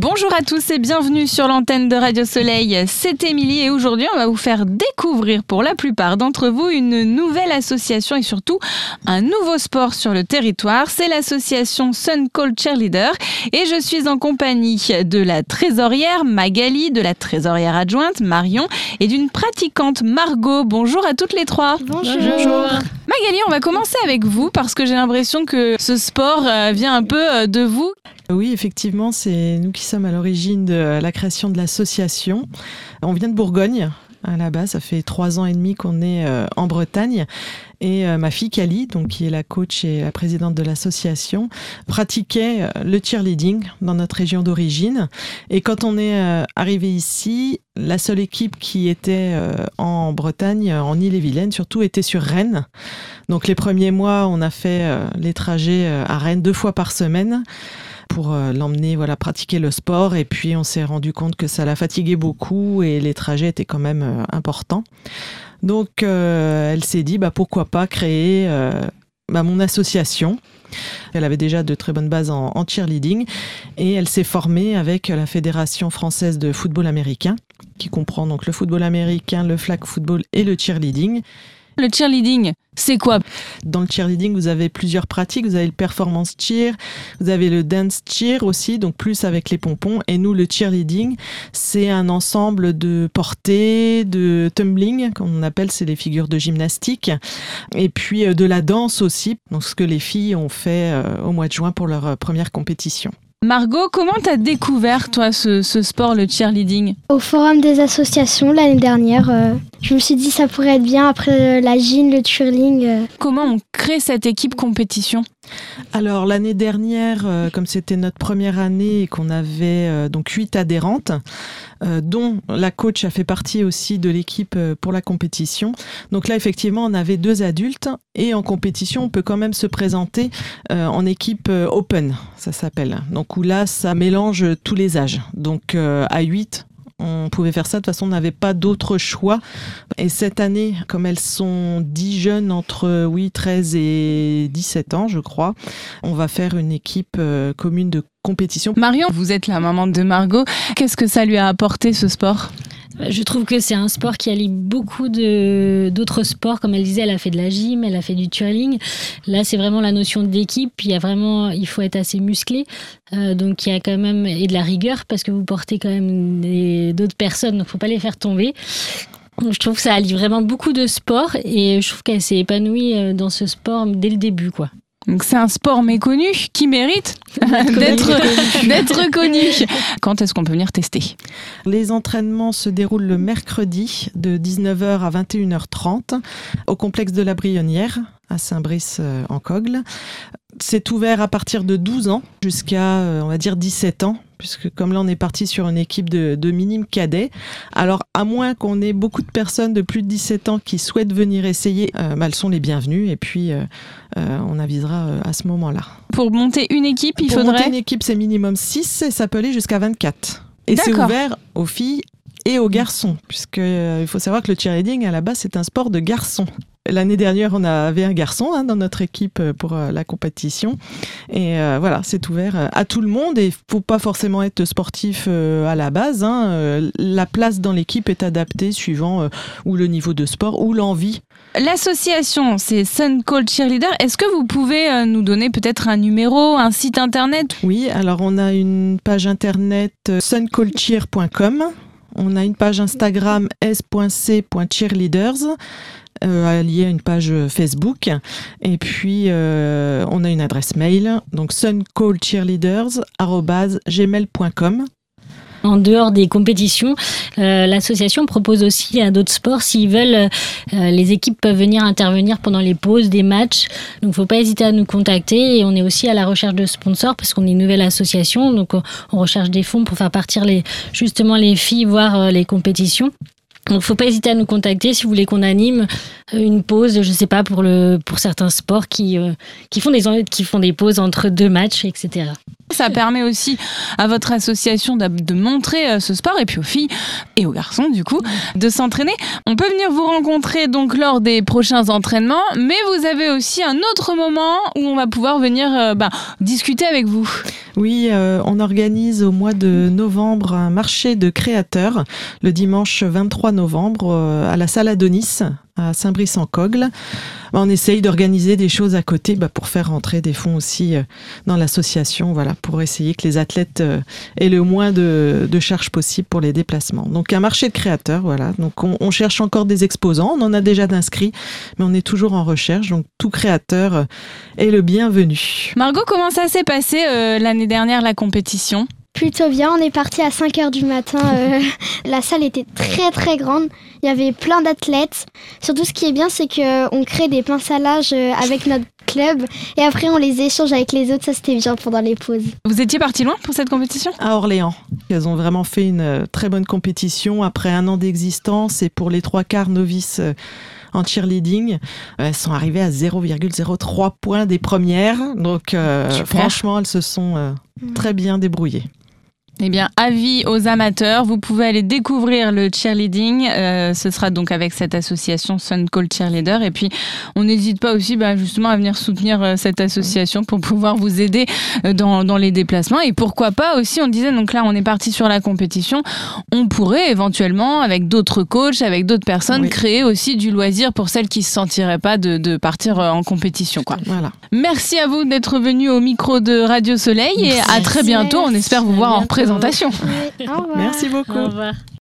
Bonjour à tous et bienvenue sur l'antenne de Radio Soleil, c'est Émilie et aujourd'hui on va vous faire découvrir pour la plupart d'entre vous une nouvelle association et surtout un nouveau sport sur le territoire, c'est l'association Sun Call Cheerleader et je suis en compagnie de la trésorière Magali, de la trésorière adjointe Marion et d'une pratiquante Margot. Bonjour à toutes les trois. Bonjour. Magali, on va commencer avec vous parce que j'ai l'impression que ce sport vient un peu de vous. Oui, effectivement, c'est nous qui sommes à l'origine de la création de l'association. On vient de Bourgogne, à la base, ça fait 3 ans et demi qu'on est en Bretagne. Et ma fille Cali, donc, qui est la coach et la présidente de l'association, pratiquait le cheerleading dans notre région d'origine. Et quand on est arrivé ici, la seule équipe qui était en Bretagne, en Ille-et-Vilaine, surtout, était sur Rennes. Donc les premiers mois, on a fait les trajets à Rennes 2 fois par semaine pour l'emmener pratiquer le sport. Et puis, on s'est rendu compte que ça la fatiguait beaucoup et les trajets étaient quand même importants. Donc, elle s'est dit, pourquoi pas créer mon association. Elle avait déjà de très bonnes bases en cheerleading et elle s'est formée avec la Fédération française de football américain, qui comprend donc le football américain, le flag football et le cheerleading. Le cheerleading, c'est quoi ? Dans le cheerleading, vous avez plusieurs pratiques. Vous avez le performance cheer, vous avez le dance cheer aussi, donc plus avec les pompons. Et nous, le cheerleading, c'est un ensemble de portées, de tumbling, comme on appelle, c'est les figures de gymnastique. Et puis de la danse aussi, donc ce que les filles ont fait au mois de juin pour leur première compétition. Margot, comment t'as découvert, toi, ce sport, le cheerleading ? Au forum des associations l'année dernière, je me suis dit ça pourrait être bien après la gym, le twirling. Comment on crée cette équipe compétition ? Alors l'année dernière, comme c'était notre première année et qu'on avait donc 8 adhérentes, dont la coach a fait partie aussi de l'équipe pour la compétition. Donc là, effectivement, on avait 2 adultes et en compétition, on peut quand même se présenter en équipe open, ça s'appelle. Donc où là, ça mélange tous les âges. Donc à 8, on pouvait faire ça. De toute façon, on n'avait pas d'autre choix. Et cette année, comme elles sont 10 jeunes entre 13 et 17 ans, je crois, on va faire une équipe commune de compétition. Marion, vous êtes la maman de Margot. Qu'est-ce que ça lui a apporté, ce sport ? Je trouve que c'est un sport qui allie beaucoup d'autres sports. Comme elle disait, elle a fait de la gym, elle a fait du twirling. Là, c'est vraiment la notion d'équipe. Il faut être assez musclé. Donc, il y a quand même et de la rigueur parce que vous portez quand même d'autres personnes. Donc, il ne faut pas les faire tomber. Donc, je trouve que ça allie vraiment beaucoup de sports et je trouve qu'elle s'est épanouie dans ce sport dès le début, quoi. Donc c'est un sport méconnu qui mérite d'être reconnu. Quand est-ce qu'on peut venir tester ? Les entraînements se déroulent le mercredi de 19h à 21h30 au complexe de la Brionnière à Saint-Brice en Cogle. C'est ouvert à partir de 12 ans jusqu'à, on va dire, 17 ans. Puisque comme là, on est parti sur une équipe de minimes cadets. Alors, à moins qu'on ait beaucoup de personnes de plus de 17 ans qui souhaitent venir essayer, elles sont les bienvenues. Et puis, on avisera à ce moment-là. Pour monter une équipe, Pour monter une équipe, c'est minimum 6 et ça peut aller jusqu'à 24. Et D'accord. C'est ouvert aux filles et aux garçons. Puisqu'il faut savoir que le cheerleading, à la base, c'est un sport de garçons. L'année dernière, on avait un garçon dans notre équipe pour la compétition. Et c'est ouvert à tout le monde. Et il ne faut pas forcément être sportif à la base. La place dans l'équipe est adaptée suivant ou le niveau de sport ou l'envie. L'association, c'est Sun Call Cheerleader. Est-ce que vous pouvez nous donner peut-être un numéro, un site internet ? Oui, alors on a une page internet suncallcheer.com. On a une page Instagram s.c.cheerleaders. Lié à une page Facebook et puis on a une adresse mail donc suncallcheerleaders@gmail.com. En dehors des compétitions, l'association propose aussi d'autres sports. S'ils veulent, les équipes peuvent venir intervenir pendant les pauses des matchs. Donc, il ne faut pas hésiter à nous contacter. Et on est aussi à la recherche de sponsors parce qu'on est une nouvelle association. Donc, on recherche des fonds pour faire partir les filles voir les compétitions. Donc, il ne faut pas hésiter à nous contacter si vous voulez qu'on anime une pause, je ne sais pas, pour certains sports qui font des pauses entre 2 matchs, etc. Ça permet aussi à votre association de montrer ce sport et puis aux filles et aux garçons du coup de s'entraîner. On peut venir vous rencontrer donc lors des prochains entraînements, mais vous avez aussi un autre moment où on va pouvoir venir discuter avec vous. Oui, on organise au mois de novembre un marché de créateurs le dimanche 23 novembre à la salle Adonis à Saint-Brice-en-Cogle. On essaye d'organiser des choses à côté pour faire rentrer des fonds aussi dans l'association, voilà, pour essayer que les athlètes aient le moins de charges possible pour les déplacements. Donc un marché de créateurs, voilà. Donc on cherche encore des exposants, on en a déjà d'inscrits, mais on est toujours en recherche. Donc tout créateur est le bienvenu. Margot, comment ça s'est passé l'année dernière la compétition ? Plutôt bien, on est parti à 5h du matin. La salle était très très grande. Il y avait plein d'athlètes. Surtout ce qui est bien, c'est qu'on crée des pinces à linge avec notre club et après on les échange avec les autres. Ça, c'était bien pendant les pauses. Vous étiez parti loin pour cette compétition ? À Orléans. Elles ont vraiment fait une très bonne compétition après 1 an d'existence et pour les 3/4 novices en cheerleading, elles sont arrivées à 0,03 points des premières. Donc franchement, elles se sont très bien débrouillées. Eh bien, avis aux amateurs, vous pouvez aller découvrir le cheerleading. Ce sera donc avec cette association Sun Call Cheerleader. Et puis, on n'hésite pas aussi justement à venir soutenir cette association pour pouvoir vous aider dans les déplacements. Et pourquoi pas aussi, on disait, donc là, on est parti sur la compétition. On pourrait éventuellement, avec d'autres coachs, avec d'autres personnes, créer aussi du loisir pour celles qui ne se sentiraient pas de partir en compétition, quoi. Voilà. Merci à vous d'être venus au micro de Radio Soleil et à très bientôt. On espère vous voir en représentation. Oui, au revoir. Merci beaucoup. Au revoir.